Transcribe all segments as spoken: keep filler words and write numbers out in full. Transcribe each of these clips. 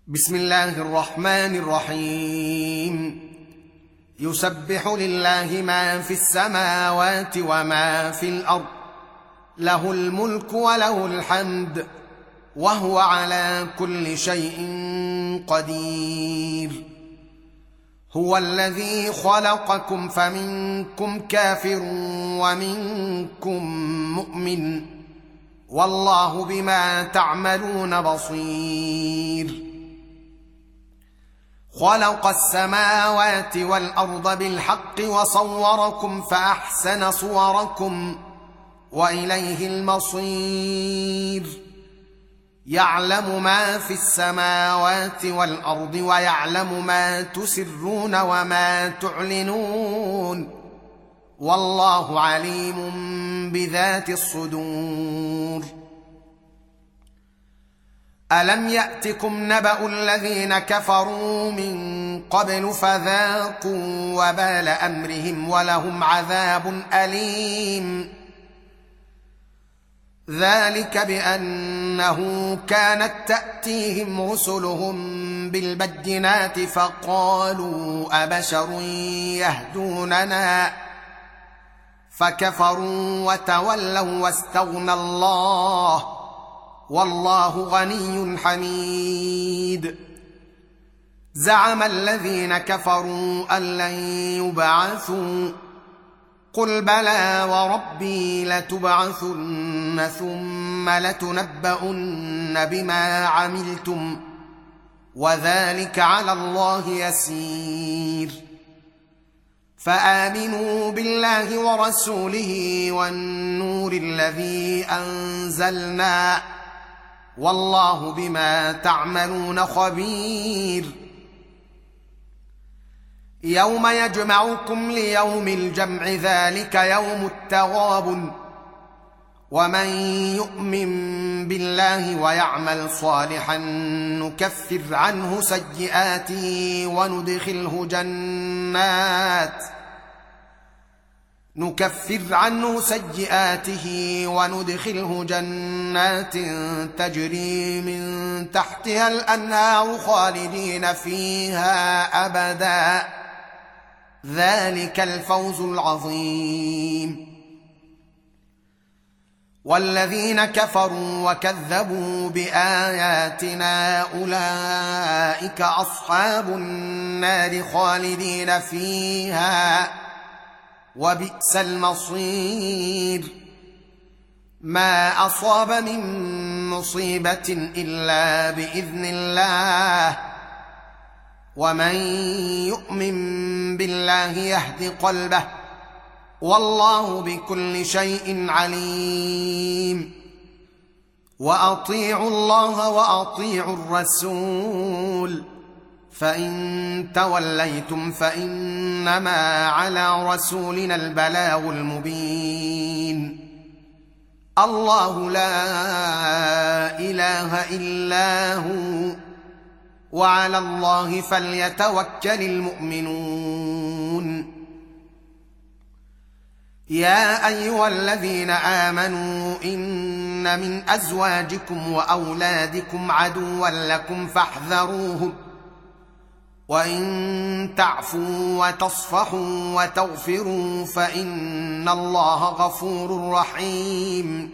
بسم الله الرحمن الرحيم. يسبح لله ما في السماوات وما في الأرض، له الملك وله الحمد، وهو على كل شيء قدير. هو الذي خلقكم فمنكم كافر ومنكم مؤمن، والله بما تعملون بصير. خلق السماوات والأرض بالحق وصوركم فأحسن صوركم وإليه المصير. يعلم ما في السماوات والأرض ويعلم ما تسرون وما تعلنون، والله عليم بذات الصدور. ألم يأتكم نبأ الذين كفروا من قبل فذاقوا وبال أمرهم ولهم عذاب أليم. ذلك بأنه كانت تأتيهم رسلهم بالبينات فقالوا أبشر يهدوننا، فكفروا وتولوا واستغنى الله، والله غني حميد. زعم الذين كفروا أن لن يبعثوا، قل بلى وربي لتبعثن ثم لتنبؤن بما عملتم، وذلك على الله يسير. فآمنوا بالله ورسوله والنور الذي أنزلنا، والله بما تعملون خبير. يوم يجمعكم ليوم الجمع، ذلك يوم التغابن. ومن يؤمن بالله ويعمل صالحا نكفر عنه سيئاته وندخله جنات نكفر عنه سيئاته وندخله جنات تجري من تحتها الأنهار خالدين فيها أبدا، ذلك الفوز العظيم. والذين كفروا وكذبوا بآياتنا أولئك أصحاب النار خالدين فيها، وبئس المصير. ما أصاب من مصيبة إلا بإذن الله، ومن يؤمن بالله يهد قلبه، والله بكل شيء عليم. وأطيعوا الله وأطيعوا الرسول، فإن توليتم فإنما على رسولنا البلاغ المبين. الله لا إله إلا هو، وعلى الله فليتوكل المؤمنون. يا أيها الذين آمنوا إن من أزواجكم وأولادكم عدوا لكم فاحذروهم، وإن تعفوا وتصفحوا وتغفروا فإن الله غفور رحيم.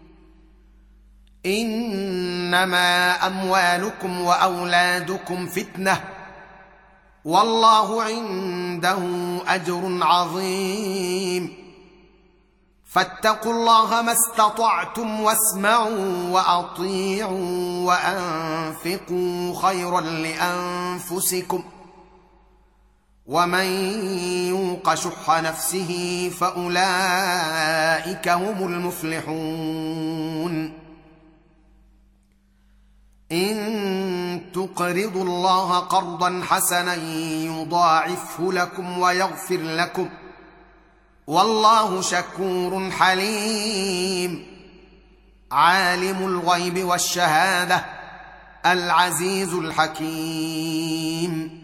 إنما أموالكم وأولادكم فتنة، والله عنده أجر عظيم. فاتقوا الله ما استطعتم واسمعوا وأطيعوا وأنفقوا خيرا لأنفسكم، ومن يوق شح نفسه فأولئك هم المفلحون. إن تقرضوا الله قرضا حسنا يضاعفه لكم ويغفر لكم، والله شكور حليم. عالم الغيب والشهادة العزيز الحكيم.